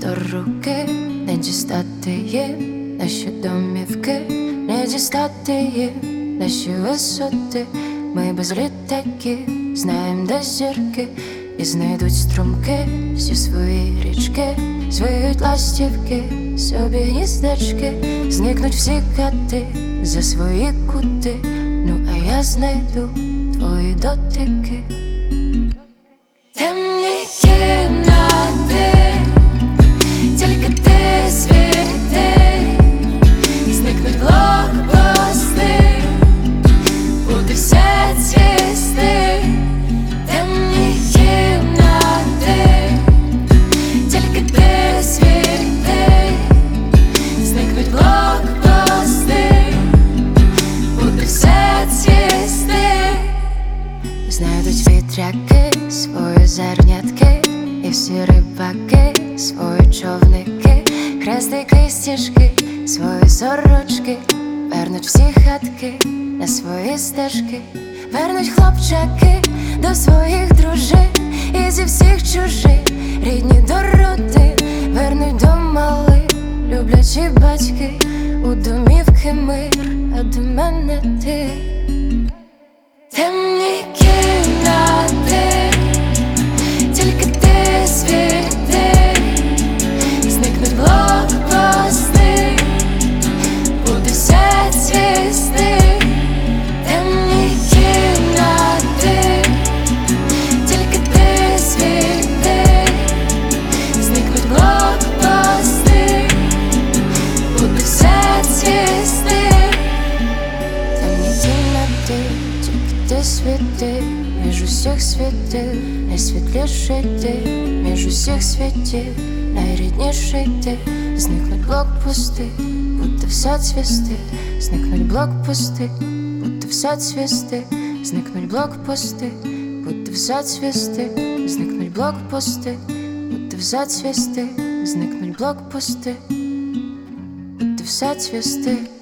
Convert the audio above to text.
руки, не дістати їм наші домівки, не дістати їм наші висоти. Ми без літаків знаєм, де зірки, і знайдуть струмки всі свої річки, звиють ластівки, собі гніздечки, зникнуть всі кати за свої кути. Ну а я знайду твої дотики. Темні кімнати, тільки ти світи, зникнуть блокпости, буде все цвісти. Темні кімнати, тільки ти світи, зникнуть блокпости, буде все цвісти. Знайдуть вітряки свої зернятки, і всі рибаки свої човники, хрестики й стіжки, свої сорочки, вернуть всі хатки на свої стежки, вернуть хлопчаки до своїх дружин, і зі всіх чужих рідні до родин, вернуть до малих люблячі батьки, у домівки мир, а до мене ти. Темні кімнати, тільки ти світи, зникнуть блокпости, буде все цвісти. Темні кімнати, тільки ти світи, зникнуть блокпости, буде все цвісти. Темні кімнати, ти світи, між усіх світів, найсвітліший ти, між усіх світів, найрідніший ти. Зникнуть блокпости, буде все цвісти, зникнуть блокпости, буде все цвісти, зникнуть блокпости, буде все цвісти, зникнуть блокпости, буде все цвісти, зникнуть блокпости, буде все цвісти.